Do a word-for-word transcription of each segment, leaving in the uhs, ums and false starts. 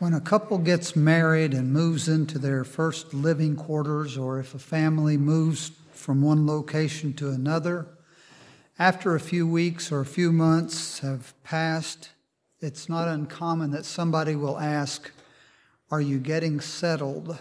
When a couple gets married and moves into their first living quarters, or if a family moves from one location to another, after a few weeks or a few months have passed, it's not uncommon that somebody will ask, "Are you getting settled?"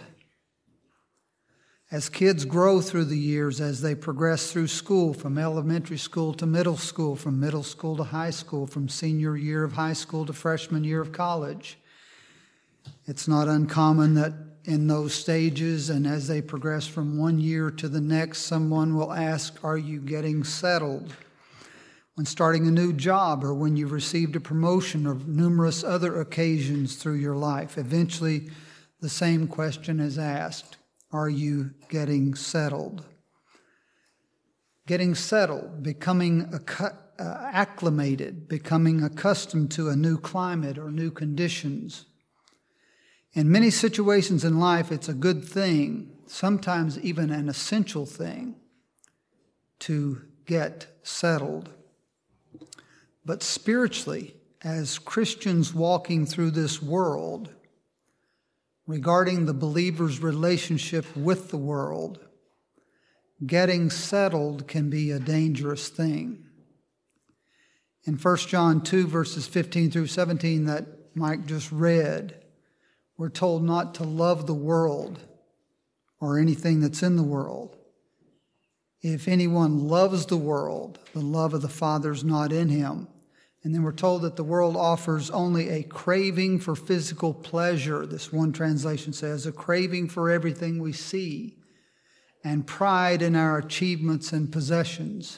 As kids grow through the years, as they progress through school, from elementary school to middle school, from middle school to high school, from senior year of high school to freshman year of college, it's not uncommon that in those stages and as they progress from one year to the next, someone will ask, "Are you getting settled?" When starting a new job, or when you've received a promotion, or numerous other occasions through your life, eventually the same question is asked: are you getting settled? Getting settled, becoming accu- uh, acclimated, becoming accustomed to a new climate or new conditions. In many situations in life, it's a good thing, sometimes even an essential thing, to get settled. But spiritually, as Christians walking through this world, regarding the believer's relationship with the world, getting settled can be a dangerous thing. In First John two, verses fifteen through seventeen that Mike just read, we're told not to love the world or anything that's in the world. If anyone loves the world, the love of the Father is not in him. And then we're told that the world offers only a craving for physical pleasure. This one translation says, a craving for everything we see, and pride in our achievements and possessions.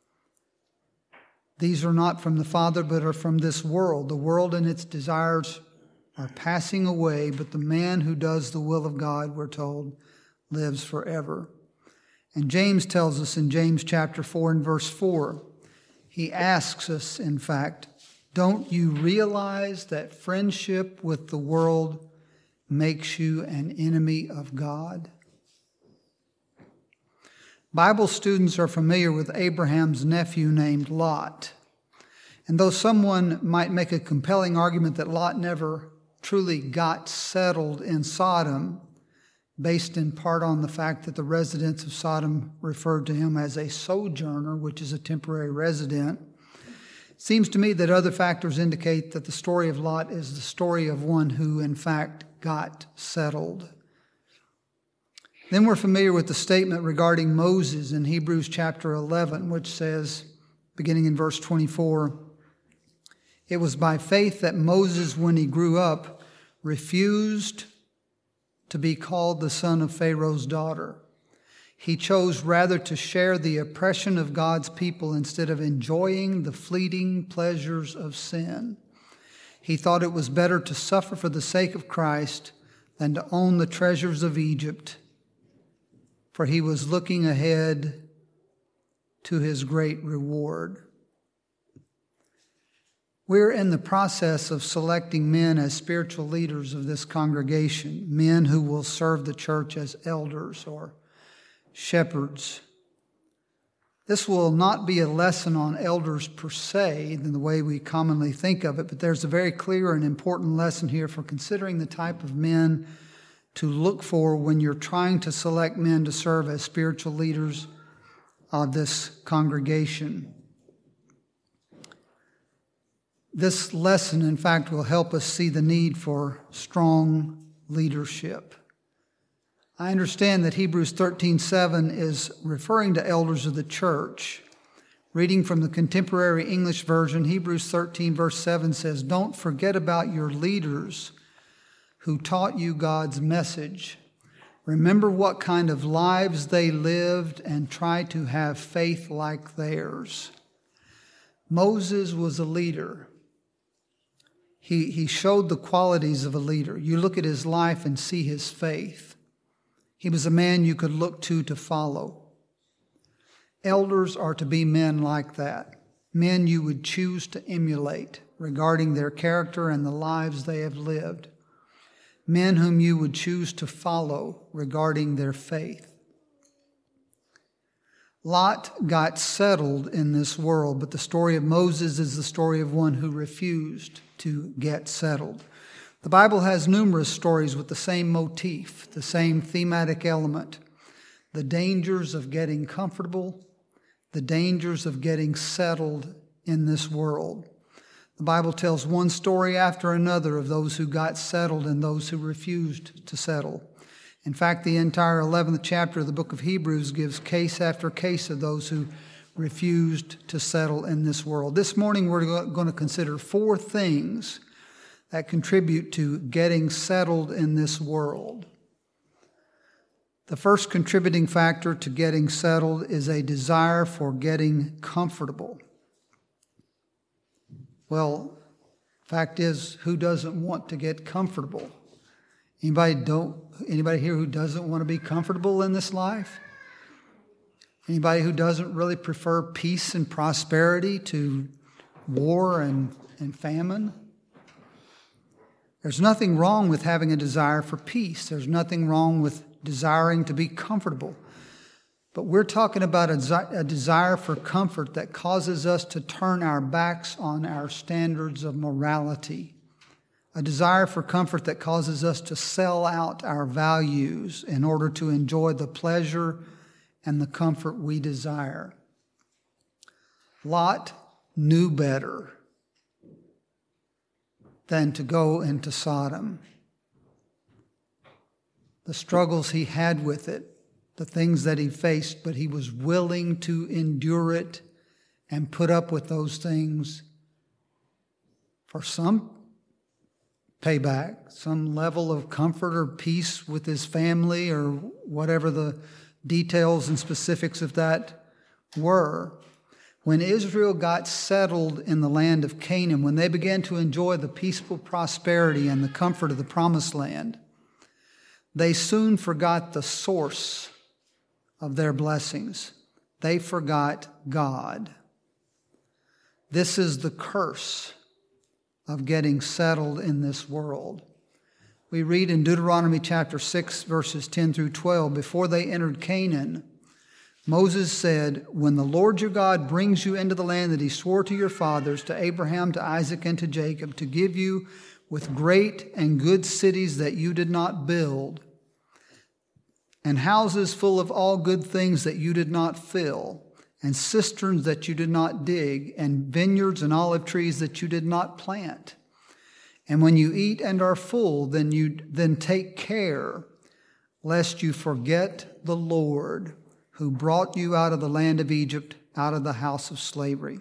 These are not from the Father, but are from this world. The world and its desires are passing away, but the man who does the will of God, we're told, lives forever. And James tells us in James chapter four and verse four, he asks us, in fact, don't you realize that friendship with the world makes you an enemy of God? Bible students are familiar with Abraham's nephew named Lot. And though someone might make a compelling argument that Lot never truly got settled in Sodom, based in part on the fact that the residents of Sodom referred to him as a sojourner, which is a temporary resident, it seems to me that other factors indicate that the story of Lot is the story of one who, in fact, got settled. Then we're familiar with the statement regarding Moses in Hebrews chapter eleven, which says, beginning in verse twenty-four, "It was by faith that Moses, when he grew up, refused to be called the son of Pharaoh's daughter. He chose rather to share the oppression of God's people instead of enjoying the fleeting pleasures of sin. He thought it was better to suffer for the sake of Christ than to own the treasures of Egypt, for he was looking ahead to his great reward." We're in the process of selecting men as spiritual leaders of this congregation, men who will serve the church as elders or shepherds. This will not be a lesson on elders per se in the way we commonly think of it, but there's a very clear and important lesson here for considering the type of men to look for when you're trying to select men to serve as spiritual leaders of this congregation. This lesson, in fact, will help us see the need for strong leadership. I understand that Hebrews thirteen seven is referring to elders of the church. Reading from the Contemporary English Version, Hebrews thirteen verse seven says, "Don't forget about your leaders who taught you God's message. Remember what kind of lives they lived and try to have faith like theirs." Moses was a leader. He, he showed the qualities of a leader. You look at his life and see his faith. He was a man you could look to to follow. Elders are to be men like that, men you would choose to emulate regarding their character and the lives they have lived, men whom you would choose to follow regarding their faith. Lot got settled in this world, but the story of Moses is the story of one who refused to get settled. The Bible has numerous stories with the same motif, the same thematic element, the dangers of getting comfortable, the dangers of getting settled in this world. The Bible tells one story after another of those who got settled and those who refused to settle. In fact, the entire eleventh chapter of the book of Hebrews gives case after case of those who refused to settle in this world. This morning we're going to consider four things that contribute to getting settled in this world. The first contributing factor to getting settled is a desire for getting comfortable. Well, fact is, who doesn't want to get comfortable? Anybody don't? Anybody here who doesn't want to be comfortable in this life? Anybody who doesn't really prefer peace and prosperity to war and, and famine? There's nothing wrong with having a desire for peace. There's nothing wrong with desiring to be comfortable. But we're talking about a, a desire for comfort that causes us to turn our backs on our standards of morality. A desire for comfort that causes us to sell out our values in order to enjoy the pleasure and the comfort we desire. Lot knew better than to go into Sodom. The struggles he had with it, the things that he faced, but he was willing to endure it and put up with those things for some payback, some level of comfort or peace with his family or whatever the details and specifics of that were. When Israel got settled in the land of Canaan, when they began to enjoy the peaceful prosperity and the comfort of the promised land, they soon forgot the source of their blessings. They forgot God. This is the curse of getting settled in this world. We read in Deuteronomy chapter six, verses ten through twelve, before they entered Canaan, Moses said, "When the Lord your God brings you into the land that he swore to your fathers, to Abraham, to Isaac, and to Jacob, to give you with great and good cities that you did not build, and houses full of all good things that you did not fill, and cisterns that you did not dig, and vineyards and olive trees that you did not plant. And when you eat and are full, then you then take care lest you forget the Lord who brought you out of the land of Egypt, out of the house of slavery."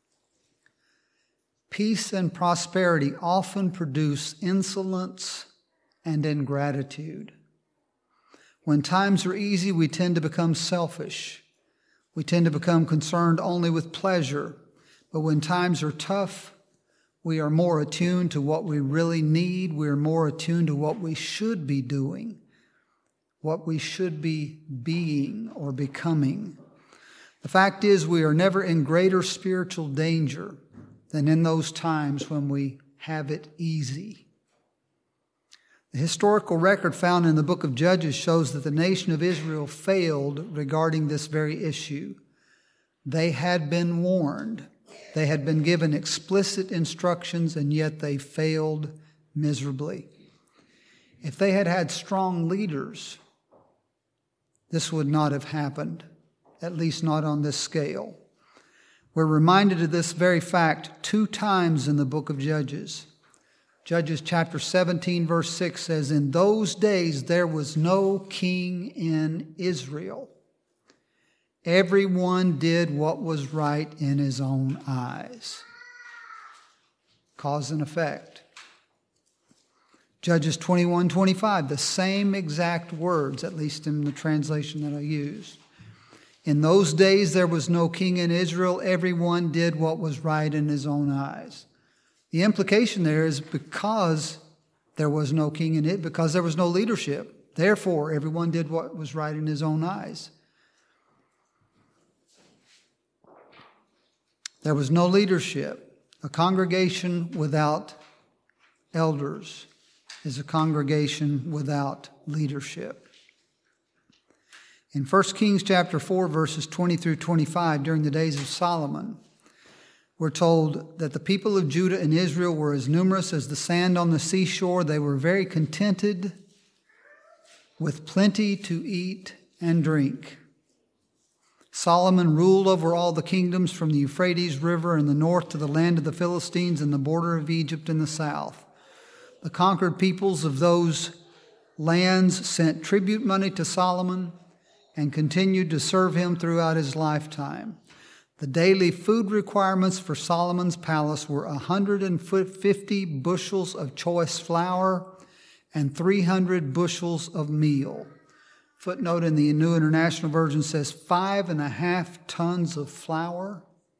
Peace and prosperity often produce insolence and ingratitude. When times are easy, we tend to become selfish. We tend to become concerned only with pleasure. But when times are tough, we are more attuned to what we really need. We are more attuned to what we should be doing, what we should be being or becoming. The fact is, we are never in greater spiritual danger than in those times when we have it easy. The historical record found in the book of Judges shows that the nation of Israel failed regarding this very issue. They had been warned. They had been given explicit instructions, and yet they failed miserably. If they had had strong leaders, this would not have happened, at least not on this scale. We're reminded of this very fact two times in the book of Judges. Judges chapter seventeen, verse six says, "In those days there was no king in Israel. Everyone did what was right in his own eyes." Cause and effect. Judges twenty-one, twenty-five, the same exact words, at least in the translation that I used. "In those days there was no king in Israel. Everyone did what was right in his own eyes." The implication there is because there was no king in it, because there was no leadership. Therefore, everyone did what was right in his own eyes. There was no leadership. A congregation without elders is a congregation without leadership. In First Kings chapter four, verses twenty through twenty-five, during the days of Solomon, We're told that the people of Judah and Israel were as numerous as the sand on the seashore. They were very contented with plenty to eat and drink. Solomon ruled over all the kingdoms from the Euphrates River in the north to the land of the Philistines and the border of Egypt in the south. The conquered peoples of those lands sent tribute money to Solomon and continued to serve him throughout his lifetime. The daily food requirements for Solomon's palace were one hundred fifty bushels of choice flour and three hundred bushels of meal. Footnote in the New International Version says five and a half tons of flour.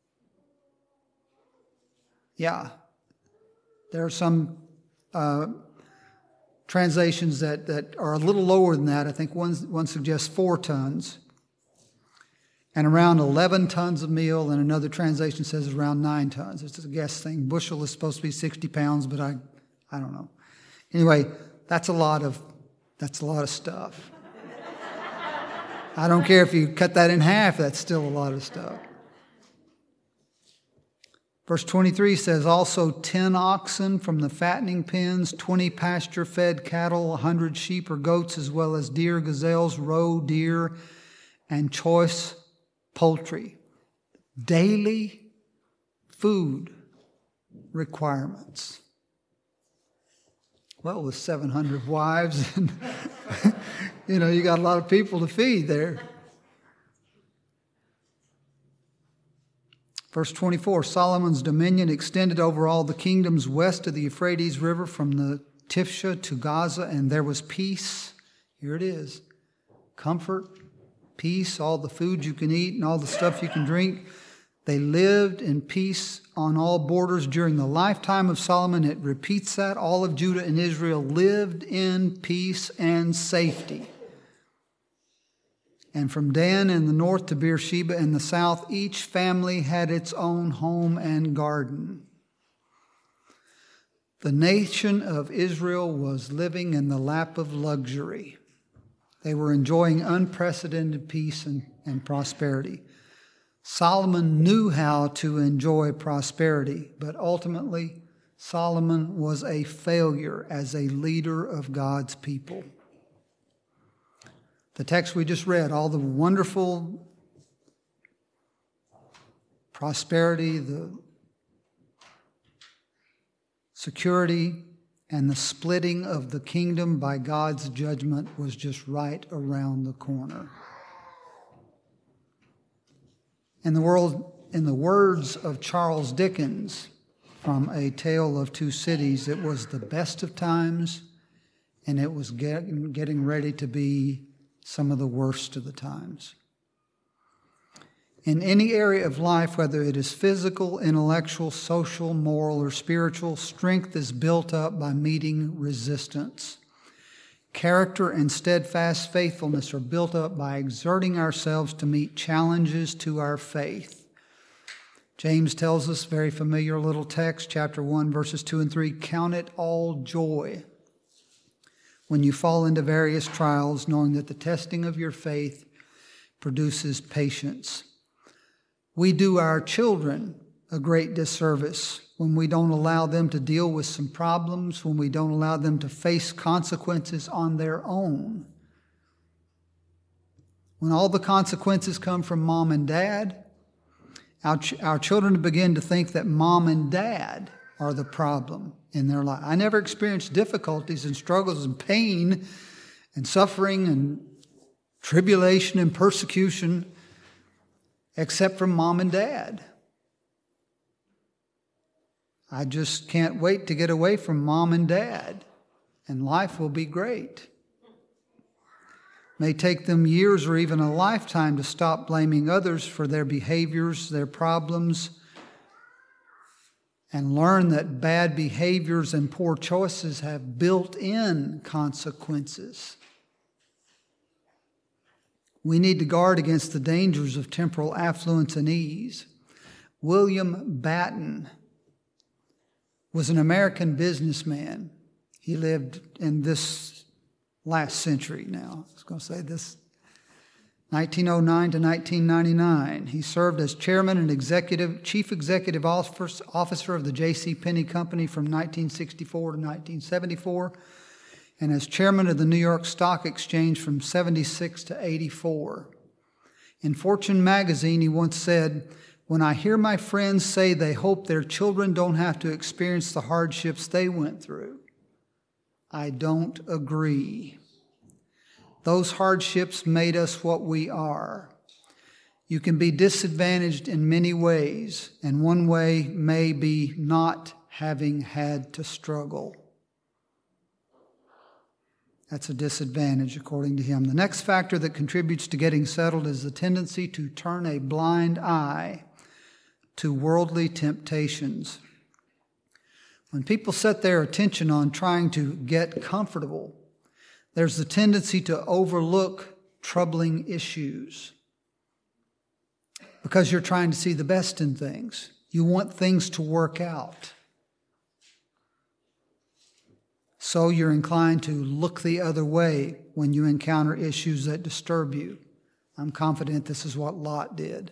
Yeah, there are some uh, translations that, that are a little lower than that. I think one, one suggests four tons. And around eleven tons of meal, and another translation says around nine tons. It's a guess thing. Bushel is supposed to be sixty pounds, but I, I don't know. Anyway, that's a lot of, that's a lot of stuff. I don't care if you cut that in half, that's still a lot of stuff. Verse twenty-three says, also ten oxen from the fattening pens, twenty pasture-fed cattle, one hundred sheep or goats, as well as deer, gazelles, roe, deer, and choice poultry. Daily food requirements. Well, with seven hundred wives, and you know, you got a lot of people to feed there. Verse twenty-four, Solomon's dominion extended over all the kingdoms west of the Euphrates River from the Tifsha to Gaza, and there was peace. Here it is. Comfort, peace, all the food you can eat and all the stuff you can drink. They lived in peace on all borders during the lifetime of Solomon. It repeats that. All of Judah and Israel lived in peace and safety. And from Dan in the north to Beersheba in the south, each family had its own home and garden. The nation of Israel was living in the lap of luxury. They were enjoying unprecedented peace and, and prosperity. Solomon knew how to enjoy prosperity, but ultimately Solomon was a failure as a leader of God's people. The text we just read, all the wonderful prosperity, the security, and the splitting of the kingdom by God's judgment was just right around the corner. In the world, in the words of Charles Dickens from A Tale of Two Cities, it was the best of times, and it was getting, getting ready to be some of the worst of the times. In any area of life, whether it is physical, intellectual, social, moral, or spiritual, strength is built up by meeting resistance. Character and steadfast faithfulness are built up by exerting ourselves to meet challenges to our faith. James tells us, very familiar little text, chapter one, verses two and three, count it all joy when you fall into various trials, knowing that the testing of your faith produces patience. We do our children a great disservice when we don't allow them to deal with some problems, when we don't allow them to face consequences on their own. When all the consequences come from mom and dad, our, ch- our children begin to think that mom and dad are the problem in their life. I never experienced difficulties and struggles and pain and suffering and tribulation and persecution except from mom and dad. I just can't wait to get away from mom and dad, and life will be great. It may take them years or even a lifetime to stop blaming others for their behaviors, their problems, and learn that bad behaviors and poor choices have built-in consequences. We need to guard against the dangers of temporal affluence and ease. William Batten was an American businessman. He lived in this last century now. I was going to say this nineteen oh nine to nineteen ninety-nine. He served as chairman and executive, chief executive officer of the J C. Penney Company from nineteen sixty-four to nineteen seventy-four, and as chairman of the New York Stock Exchange from seventy-six to eighty-four. In Fortune magazine, he once said, "When I hear my friends say they hope their children don't have to experience the hardships they went through, I don't agree. Those hardships made us what we are. You can be disadvantaged in many ways, and one way may be not having had to struggle." That's a disadvantage, according to him. The next factor that contributes to getting settled is the tendency to turn a blind eye to worldly temptations. When people set their attention on trying to get comfortable, there's the tendency to overlook troubling issues because you're trying to see the best in things. You want things to work out. So you're inclined to look the other way when you encounter issues that disturb you. I'm confident this is what Lot did.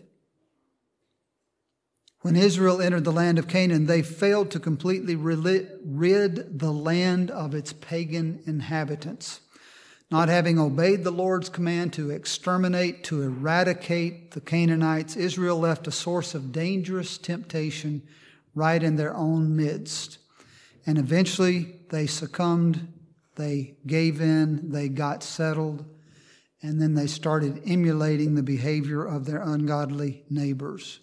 When Israel entered the land of Canaan, they failed to completely rid the land of its pagan inhabitants. Not having obeyed the Lord's command to exterminate, to eradicate the Canaanites, Israel left a source of dangerous temptation right in their own midst. And eventually they succumbed, they gave in, they got settled, and then they started emulating the behavior of their ungodly neighbors.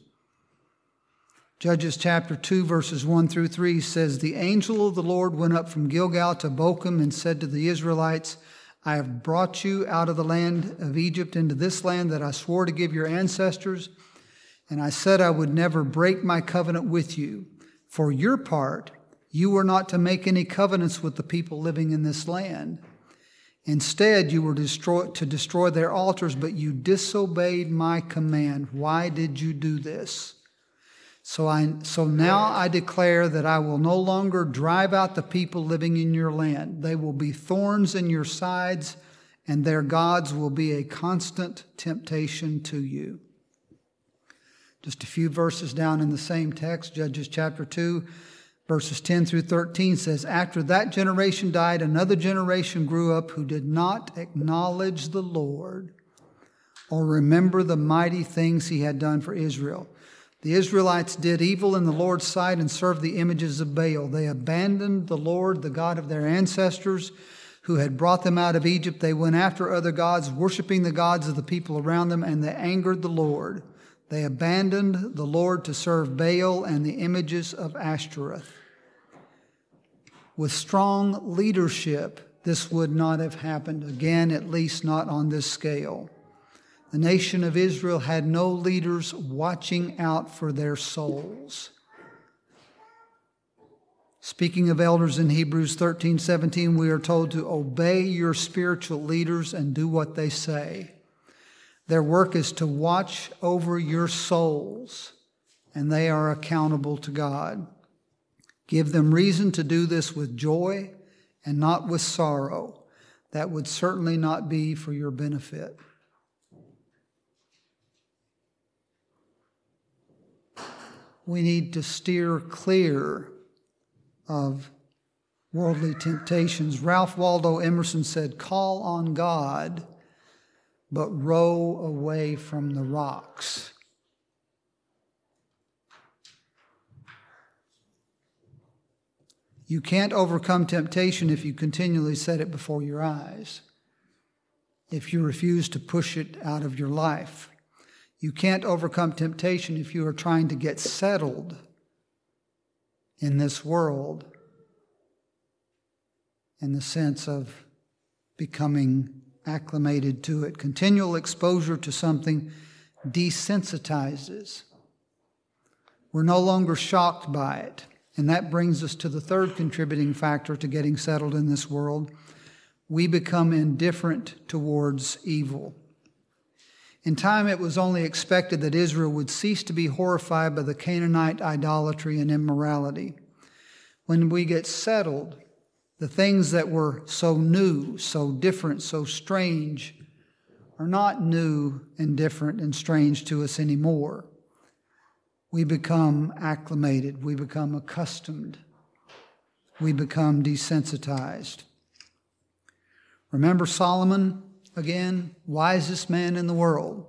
Judges chapter two, verses one through three says, "The angel of the Lord went up from Gilgal to Bochum and said to the Israelites, I have brought you out of the land of Egypt into this land that I swore to give your ancestors, and I said I would never break my covenant with you. For your part, you were not to make any covenants with the people living in this land. Instead, you were destroy, to destroy their altars, but you disobeyed my command. Why did you do this? So I, so now I declare that I will no longer drive out the people living in your land. They will be thorns in your sides, and their gods will be a constant temptation to you." Just a few verses down in the same text, Judges chapter two, verses ten through thirteen says, "After that generation died, another generation grew up who did not acknowledge the Lord or remember the mighty things he had done for Israel. The Israelites did evil in the Lord's sight and served the images of Baal. They abandoned the Lord, the God of their ancestors, who had brought them out of Egypt. They went after other gods, worshiping the gods of the people around them, and they angered the Lord. They abandoned the Lord to serve Baal and the images of Ashtoreth." With strong leadership, this would not have happened. Again, at least not on this scale. The nation of Israel had no leaders watching out for their souls. Speaking of elders in Hebrews thirteen seventeen, we are told to obey your spiritual leaders and do what they say. Their work is to watch over your souls, and they are accountable to God. Give them reason to do this with joy and not with sorrow. That would certainly not be for your benefit. We need to steer clear of worldly temptations. Ralph Waldo Emerson said, "Call on God, but row away from the rocks." You can't overcome temptation if you continually set it before your eyes, if you refuse to push it out of your life. You can't overcome temptation if you are trying to get settled in this world in the sense of becoming acclimated to it. Continual exposure to something desensitizes. We're no longer shocked by it. And that brings us to the third contributing factor to getting settled in this world. We become indifferent towards evil. In time, it was only expected that Israel would cease to be horrified by the Canaanite idolatry and immorality. When we get settled, the things that were so new, so different, so strange are not new and different and strange to us anymore. We become acclimated. We become accustomed. We become desensitized. Remember Solomon again, wisest man in the world.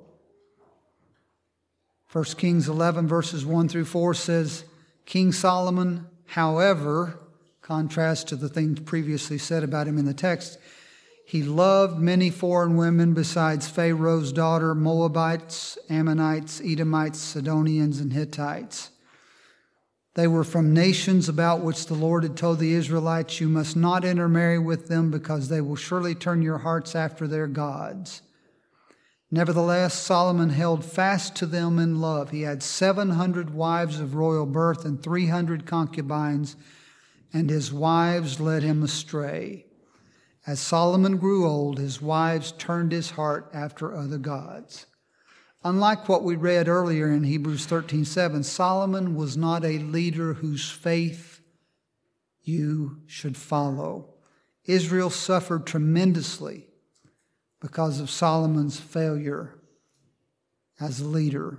First Kings eleven verses one through four says, King Solomon, however, contrast to the things previously said about him in the text, he loved many foreign women besides Pharaoh's daughter, Moabites, Ammonites, Edomites, Sidonians, and Hittites. They were from nations about which the Lord had told the Israelites, you must not intermarry with them because they will surely turn your hearts after their gods. Nevertheless, Solomon held fast to them in love. He had seven hundred wives of royal birth and three hundred concubines, and his wives led him astray. As Solomon grew old, his wives turned his heart after other gods. Unlike what we read earlier in Hebrews thirteen seven, Solomon was not a leader whose faith you should follow. Israel suffered tremendously because of Solomon's failure as a leader.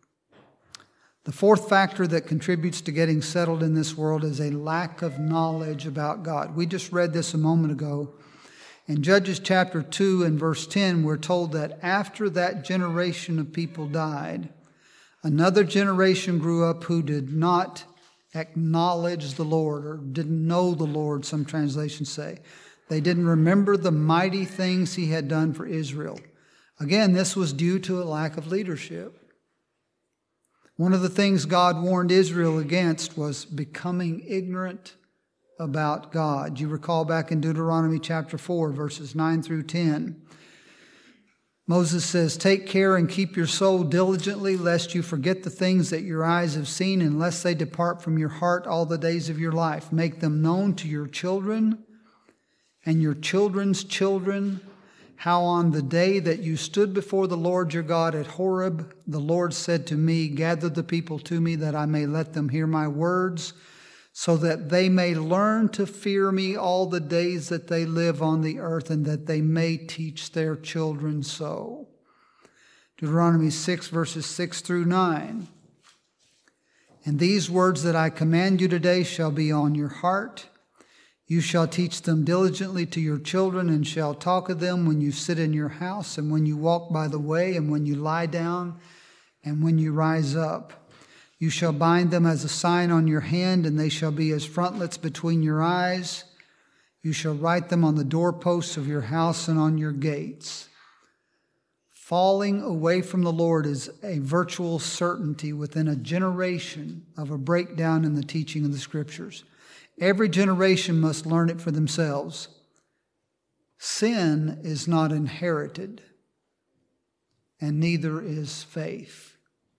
The fourth factor that contributes to getting settled in this world is a lack of knowledge about God. We just read this a moment ago. In Judges chapter two and verse ten, we're told that after that generation of people died, another generation grew up who did not acknowledge the Lord or didn't know the Lord, some translations say. They didn't remember the mighty things he had done for Israel. Again, this was due to a lack of leadership. One of the things God warned Israel against was becoming ignorant about God. You recall back in Deuteronomy chapter four, verses nine through ten. Moses says, take care and keep your soul diligently, lest you forget the things that your eyes have seen, and lest they depart from your heart all the days of your life. Make them known to your children and your children's children, how on the day that you stood before the Lord your God at Horeb, the Lord said to me, gather the people to me that I may let them hear my words, so that they may learn to fear me all the days that they live on the earth, and that they may teach their children so. Deuteronomy six, verses six through nine. And these words that I command you today shall be on your heart. You shall teach them diligently to your children, and shall talk of them when you sit in your house, and when you walk by the way, and when you lie down, and when you rise up. You shall bind them as a sign on your hand, and they shall be as frontlets between your eyes. You shall write them on the doorposts of your house and on your gates. Falling away from the Lord is a virtual certainty within a generation of a breakdown in the teaching of the Scriptures. Every generation must learn it for themselves. Sin is not inherited, and neither is faith.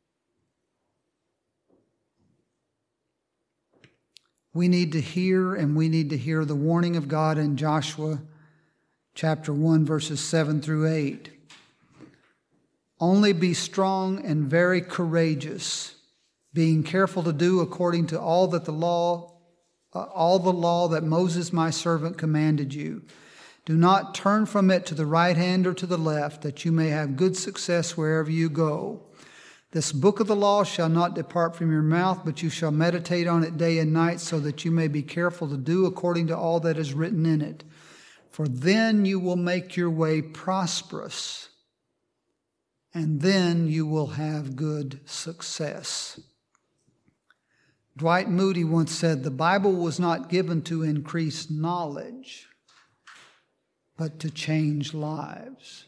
We need to hear, and we need to hear the warning of God in Joshua chapter one, verses seven through eight. Only be strong and very courageous, being careful to do according to all that the law Uh, all the law that Moses my servant commanded you. Do not turn from it to the right hand or to the left, that you may have good success wherever you go. This book of the law shall not depart from your mouth, but you shall meditate on it day and night, so that you may be careful to do according to all that is written in it. For then you will make your way prosperous, and then you will have good success. Dwight Moody once said, the Bible was not given to increase knowledge, but to change lives.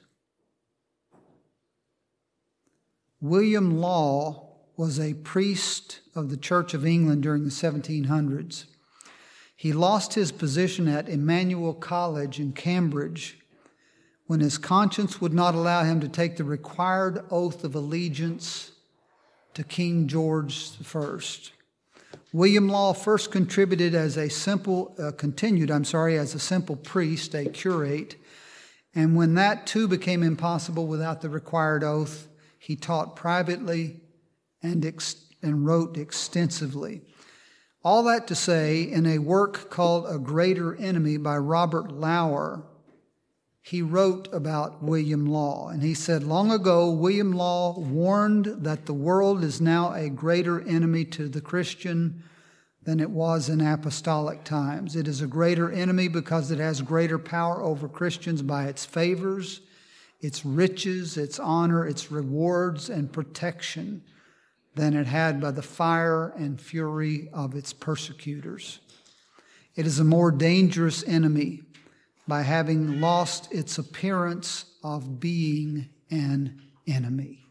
William Law was a priest of the Church of England during the seventeen hundreds. He lost his position at Emmanuel College in Cambridge when his conscience would not allow him to take the required oath of allegiance to King George the First. William Law first contributed as a simple, uh, continued, I'm sorry, as a simple priest, a curate, and when that too became impossible without the required oath, he taught privately and, ex- and wrote extensively. All that to say, in a work called A Greater Enemy by Robert Lauer, he wrote about William Law. And he said, long ago, William Law warned that the world is now a greater enemy to the Christian than it was in apostolic times. It is a greater enemy because it has greater power over Christians by its favors, its riches, its honor, its rewards, and protection than it had by the fire and fury of its persecutors. It is a more dangerous enemy by having lost its appearance of being an enemy.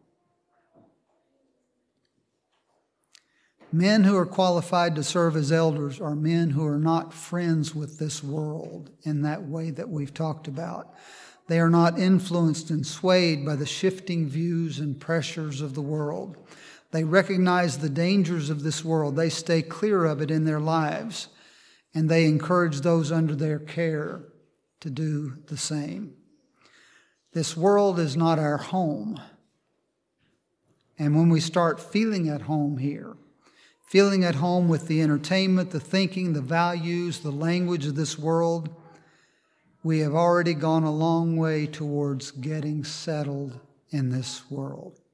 Men who are qualified to serve as elders are men who are not friends with this world in that way that we've talked about. They are not influenced and swayed by the shifting views and pressures of the world. They recognize the dangers of this world. They stay clear of it in their lives, and they encourage those under their care to do the same. This world is not our home. And when we start feeling at home here, feeling at home with the entertainment, the thinking, the values, the language of this world, we have already gone a long way towards getting settled in this world.